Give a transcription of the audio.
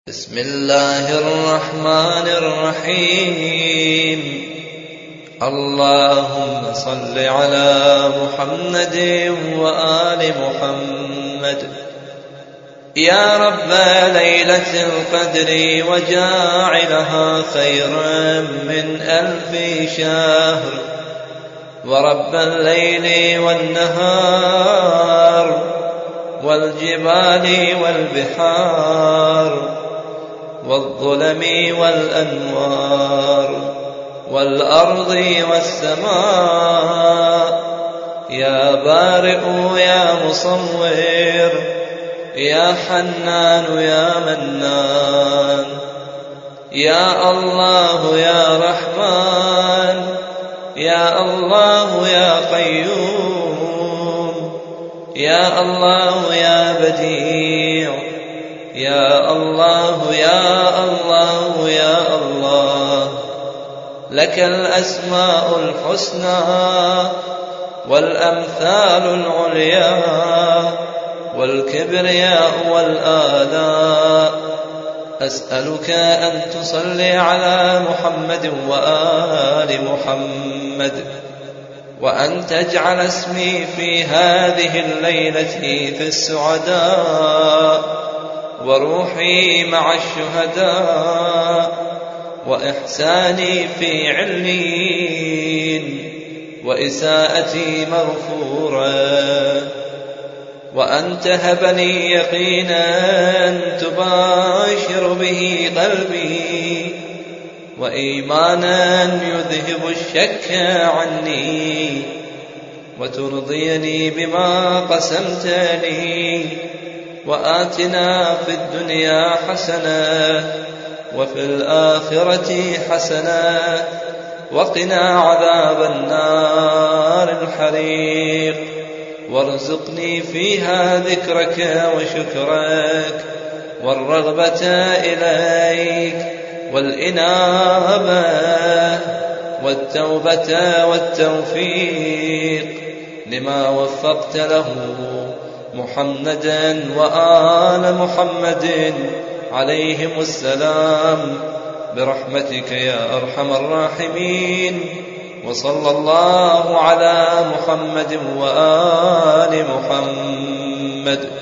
بسم الله الرحمن الرحيم. اللهم صل على محمد وآل محمد. يا رب ليلة القدر وجاعلها خيرا من 1000 شهر، ورب الليل والنهار والجبال والبحار والظلم والأنوار والأرض والسماء. يا بارئ يا مصور يا حنان يا منان، يا الله يا رحمن، يا الله يا قيوم، يا الله يا بديع، يا الله يا الله يا الله. لك الأسماء الحسنى والأمثال العليا والكبرياء والآلاء. أسألك أن تصلي على محمد وآل محمد، وأن تجعل اسمي في هذه الليلة في السعداء، وروحي مع الشهداء، وإحساني في عليين، وإساءتي مغفورا. وأن تهبني يقينا تباشر به قلبي، وإيمانا يذهب الشك عني، وترضيني بما قسمت لي. وآتنا في الدنيا حسنة وفي الآخرة حسنة، وقنا عذاب النار الحريق. وارزقني فيها ذكرك وشكرك والرغبة إليك والإنابة والتوبة والتوفيق لما وفقت له محمدا وآل محمد عليهم السلام، برحمتك يا أرحم الراحمين. وصلى الله على محمد وآل محمد.